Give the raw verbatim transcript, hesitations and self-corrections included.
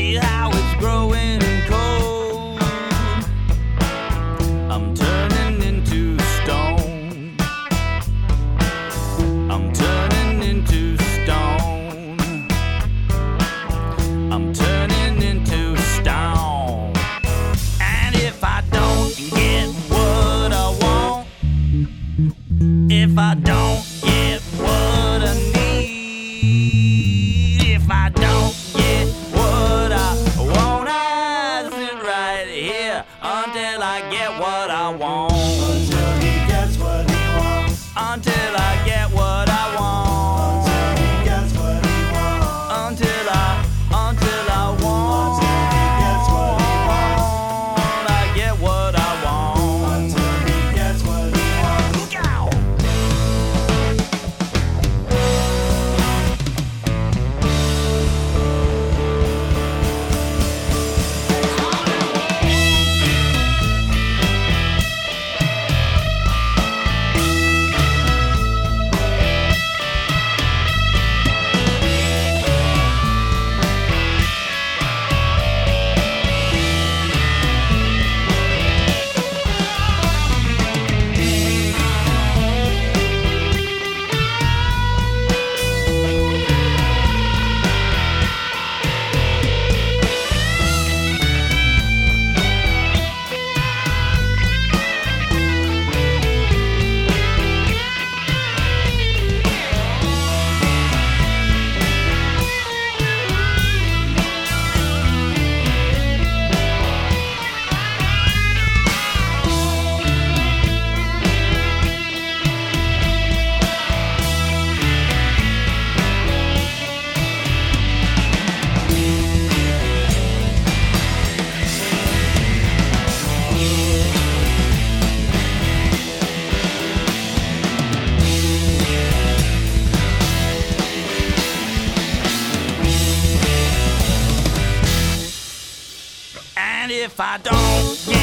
see how it's growing cold. I'm turning into stone. I'm turning into stone. I'm turning into stone. And if I don't get what I want, if I don't get what I need, if I don't get what I want, I sit right here until I get what I want. Until he gets what he wants. Until I get what I want. Until he gets what he wants. Until I, until I want. Until he gets what he wants. I get what I want. Until he gets what he wants. Look out! And if I don't get